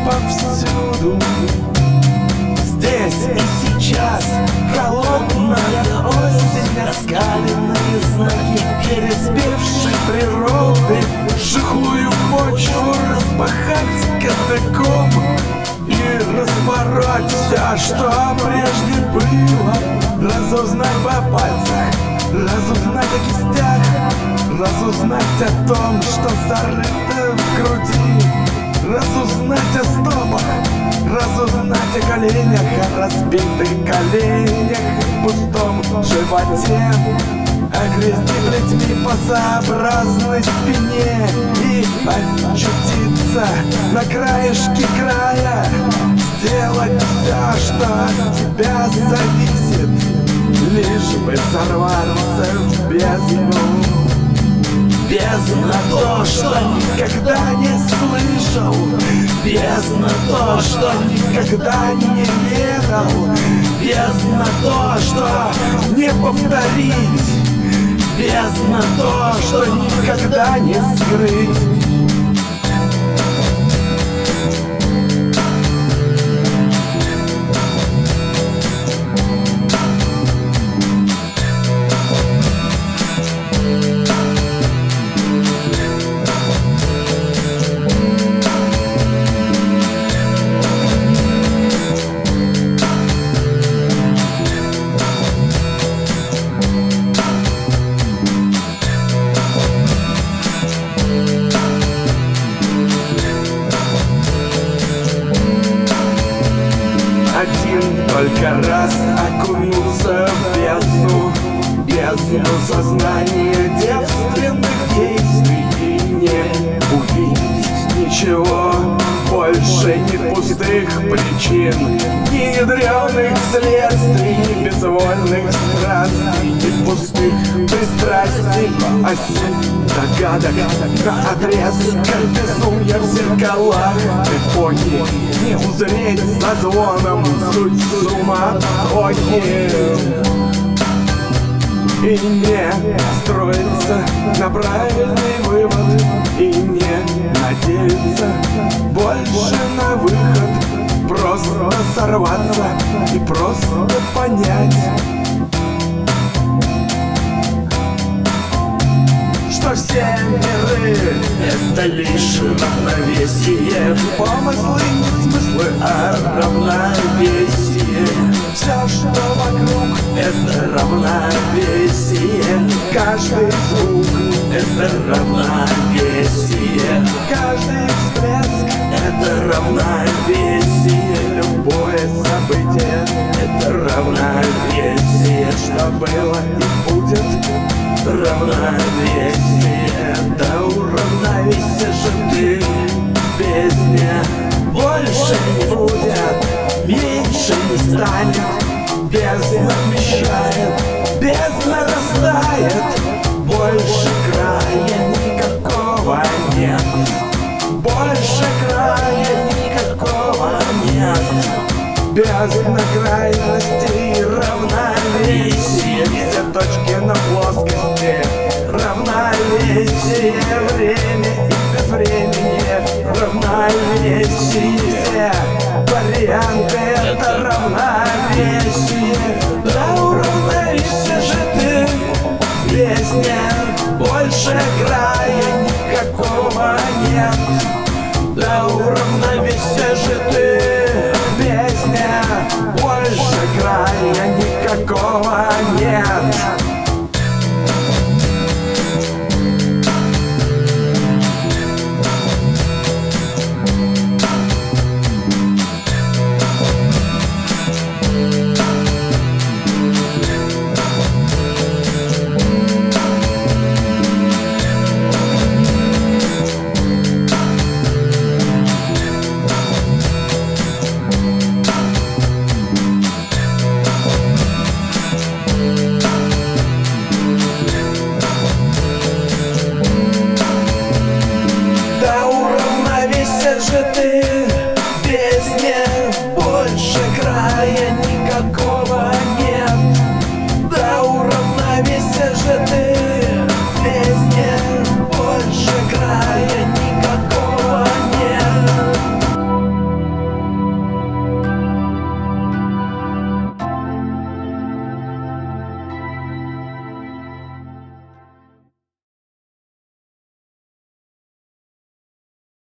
повсюду. Здесь и сейчас холодная осень, раскаленные знаки переспевшей природы. Жихлую почву распахать катакомб и распороть все, что прежде было. Разузнать по пальцах, разузнать о кистях, разузнать о том, что зарыто в груди. Разузнать о стопах, разузнать о коленях, о разбитых коленях, в пустом животе, о грязи плетьми по сообразной спине. И очутиться на краешке края, сделать все, что от тебя зависит, лишь бы сорваться в бездну. Бездна то, что никогда не слышал, бездна то, что никогда не ведал, бездна то, что не повторить, бездна то, что никогда не скрыть. Только раз окунуться в бездну сознания девственных действий и не увидеть ничего больше, ни пустых причин, ни ядреных следствий, ни безвольных странствий, ни пустых пристрастий, а догадок на отрез, как безумья в зеркалах эпохи. Не узреть за звоном суть суматохи и не строиться на правильный вывод, и не надеяться больше на выход, просто сорваться и просто понять, что все миры — это лишь равновесие, помыслы не смыслы, а равновесие. Все, что вокруг — это равновесие, каждый звук — это равновесие, каждый всплеск — это равновесие, любое событие — это равновесие, что было и будет. Равновесие, да уравновесие же ты, бездне больше не будет, меньше не станет, бездна вмещает, бездна растает, больше края никакого нет, больше края никакого нет. Бездна крайности и равновесие, все точки на плоскости, равновесие, время и безвремени, равновесие, все варианты — это равновесие. Да уравновесие же ты, песня, больше края никакого нет. Да уравновесие же ты, песня, больше края никакого нет. Же ты